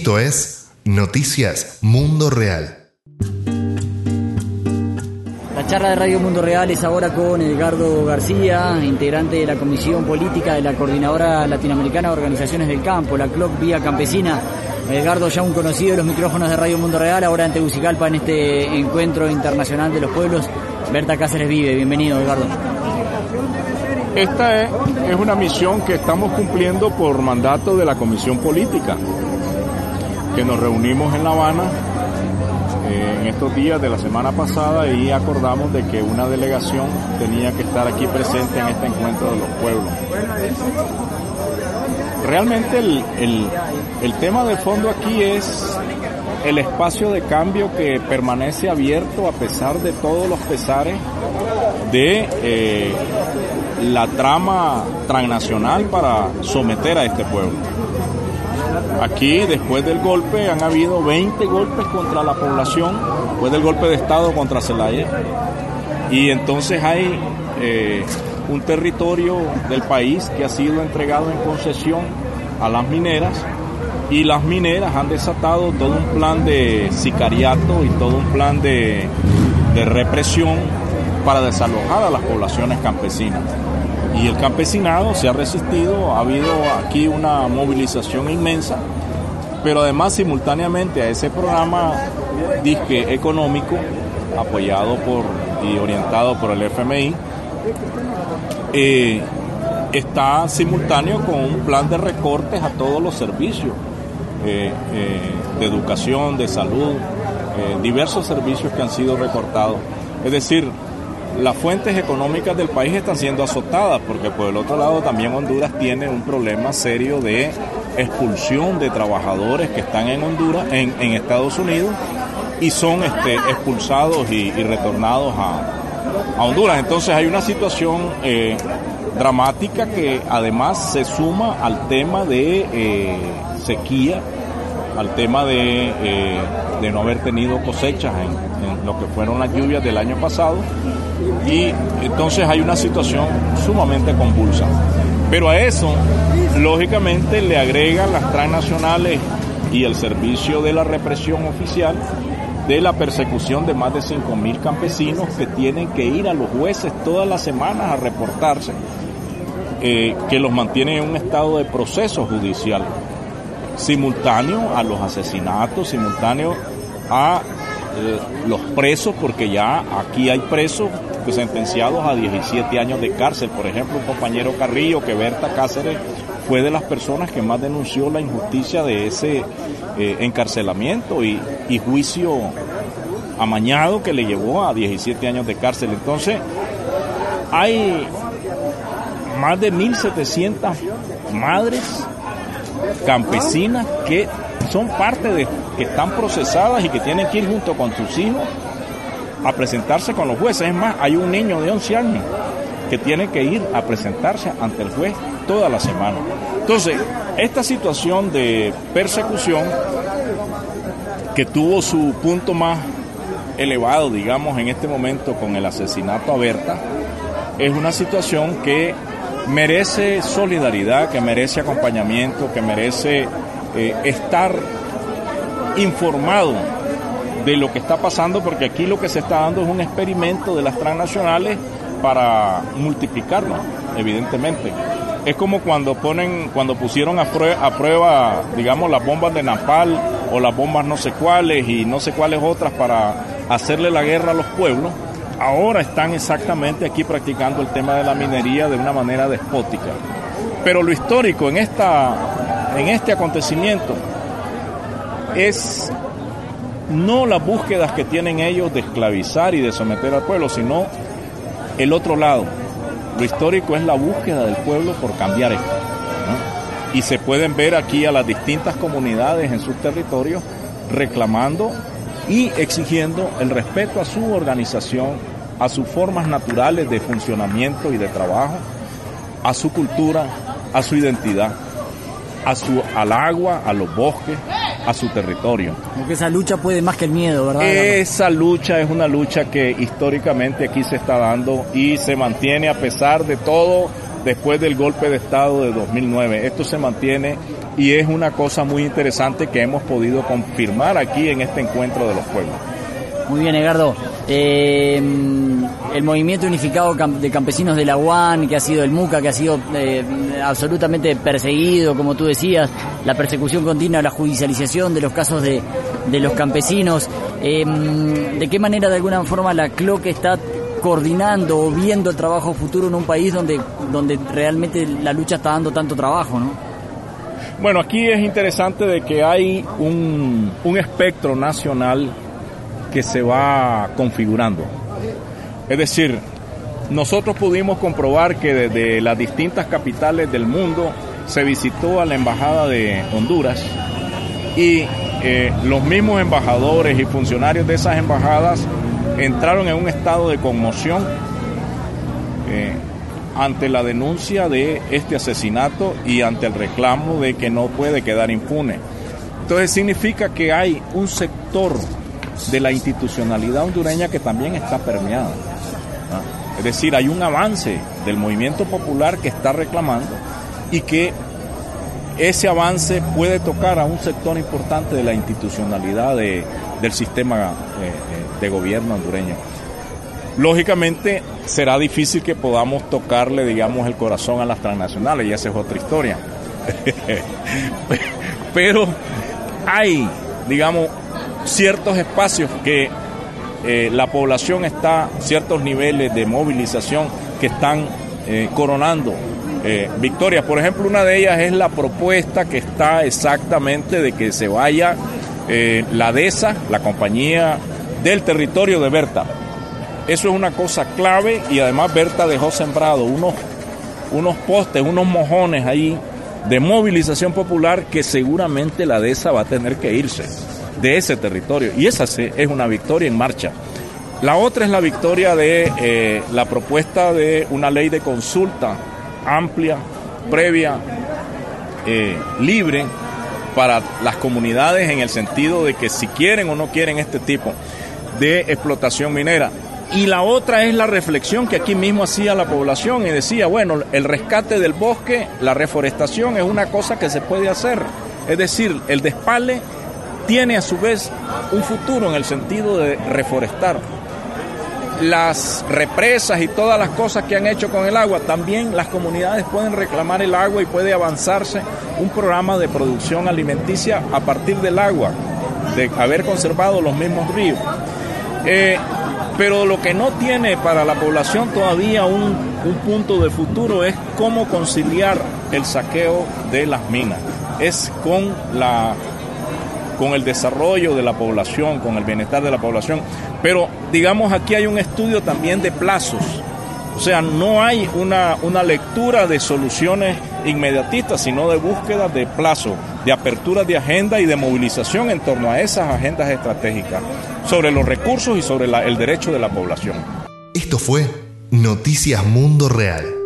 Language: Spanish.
Esto es Noticias Mundo Real. La charla de Radio Mundo Real es ahora con Edgardo García, integrante de la Comisión Política de la Coordinadora Latinoamericana de Organizaciones del Campo, la CLOC Vía Campesina. Edgardo, ya un conocido de los micrófonos de Radio Mundo Real, ahora en Tegucigalpa en este encuentro internacional de los pueblos. Berta Cáceres vive, bienvenido, Edgardo. Esta es una misión que estamos cumpliendo por mandato de la Comisión Política, que nos reunimos en La Habana en estos días de la semana pasada y acordamos de que una delegación tenía que estar aquí presente en este encuentro de los pueblos. Realmente el tema de fondo aquí es el espacio de cambio que permanece abierto a pesar de todos los pesares de la trama transnacional para someter a este pueblo. Aquí, después del golpe, han habido 20 golpes contra la población, después del golpe de Estado contra Zelaya, y entonces hay un territorio del país que ha sido entregado en concesión a las mineras, y las mineras han desatado todo un plan de sicariato y todo un plan de represión para desalojar a las poblaciones campesinas. Y el campesinado se ha resistido, ha habido aquí una movilización inmensa, pero además simultáneamente a ese programa disque económico, apoyado y orientado por el FMI, está simultáneo con un plan de recortes a todos los servicios de educación, de salud, diversos servicios que han sido recortados. Es decir, las fuentes económicas del país están siendo azotadas porque por el otro lado también Honduras tiene un problema serio de expulsión de trabajadores que están en Honduras, en Estados Unidos, y son expulsados y retornados a Honduras. Entonces hay una situación dramática que además se suma al tema de sequía, al tema de no haber tenido cosechas en lo que fueron las lluvias del año pasado, y entonces hay una situación sumamente convulsa. Pero a eso, lógicamente, le agregan las transnacionales y el servicio de la represión oficial de la persecución de más de 5.000 campesinos que tienen que ir a los jueces todas las semanas a reportarse, que los mantienen en un estado de proceso judicial, simultáneo a los asesinatos, simultáneo a los presos, porque ya aquí hay presos sentenciados a 17 años de cárcel. Por ejemplo, un compañero Carrillo, que Berta Cáceres fue de las personas que más denunció la injusticia de ese encarcelamiento y juicio amañado que le llevó a 17 años de cárcel. Entonces, hay más de 1.700 madres campesinas que son parte que están procesadas y que tienen que ir junto con sus hijos a presentarse con los jueces. Es más, hay un niño de 11 años que tiene que ir a presentarse ante el juez toda la semana. Entonces, esta situación de persecución, que tuvo su punto más elevado, digamos, en este momento con el asesinato a Berta, es una situación que merece solidaridad, que merece acompañamiento, que merece estar informado de lo que está pasando, porque aquí lo que se está dando es un experimento de las transnacionales para multiplicarlo, evidentemente. Es como cuando pusieron a prueba, digamos, las bombas de napalm o las bombas no sé cuáles y no sé cuáles otras para hacerle la guerra a los pueblos. Ahora están exactamente aquí practicando el tema de la minería de una manera despótica. Pero lo histórico en este acontecimiento es no las búsquedas que tienen ellos de esclavizar y de someter al pueblo, sino el otro lado. Lo histórico es la búsqueda del pueblo por cambiar esto, ¿no? Y se pueden ver aquí a las distintas comunidades en sus territorios reclamando y exigiendo el respeto a su organización, a sus formas naturales de funcionamiento y de trabajo, a su cultura, a su identidad, al agua, a los bosques, a su territorio. Como que esa lucha puede más que el miedo, ¿verdad? Esa lucha es una lucha que históricamente aquí se está dando y se mantiene a pesar de todo después del golpe de Estado de 2009. Esto se mantiene y es una cosa muy interesante que hemos podido confirmar aquí en este encuentro de los pueblos. Muy bien, Edgardo. El movimiento unificado de campesinos de la UAN, que ha sido el MUCA, que ha sido absolutamente perseguido, como tú decías, la persecución continua, la judicialización de los casos de los campesinos. ¿De qué manera, de alguna forma, la CLOC está coordinando o viendo el trabajo futuro en un país donde realmente la lucha está dando tanto trabajo, ¿no? Bueno, aquí es interesante de que hay un espectro nacional que se va configurando. Es decir, nosotros pudimos comprobar que desde las distintas capitales del mundo se visitó a la Embajada de Honduras y los mismos embajadores y funcionarios de esas embajadas entraron en un estado de conmoción ante la denuncia de este asesinato y ante el reclamo de que no puede quedar impune. Entonces significa que hay un sector de la institucionalidad hondureña que también está permeada, ¿no? Es decir, hay un avance del movimiento popular que está reclamando y que ese avance puede tocar a un sector importante de la institucionalidad del sistema de gobierno hondureño. Lógicamente será difícil que podamos tocarle, digamos, el corazón a las transnacionales, y esa es otra historia. Pero hay, digamos, ciertos espacios que la población está, ciertos niveles de movilización que están coronando victorias. Por ejemplo, una de ellas es la propuesta que está exactamente de que se vaya la DESA, la compañía del territorio de Berta. Eso es una cosa clave, y además Berta dejó sembrado unos postes, unos mojones ahí de movilización popular que seguramente la DESA va a tener que irse de ese territorio, y esa es una victoria en marcha. La otra es la victoria de la propuesta de una ley de consulta amplia, previa, libre para las comunidades, en el sentido de que si quieren o no quieren este tipo de explotación minera. Y la otra es la reflexión que aquí mismo hacía la población y decía, bueno, el rescate del bosque, la reforestación es una cosa que se puede hacer. Es decir, el despale tiene a su vez un futuro en el sentido de reforestar. Las represas y todas las cosas que han hecho con el agua, también las comunidades pueden reclamar el agua y puede avanzarse un programa de producción alimenticia a partir del agua, de haber conservado los mismos ríos. Pero lo que no tiene para la población todavía un punto de futuro es cómo conciliar el saqueo de las minas. Es con el desarrollo de la población, con el bienestar de la población. Pero, digamos, aquí hay un estudio también de plazos. O sea, no hay una lectura de soluciones inmediatistas, sino de búsqueda de plazo, de apertura de agenda y de movilización en torno a esas agendas estratégicas, sobre los recursos y sobre el derecho de la población. Esto fue Noticias Mundo Real.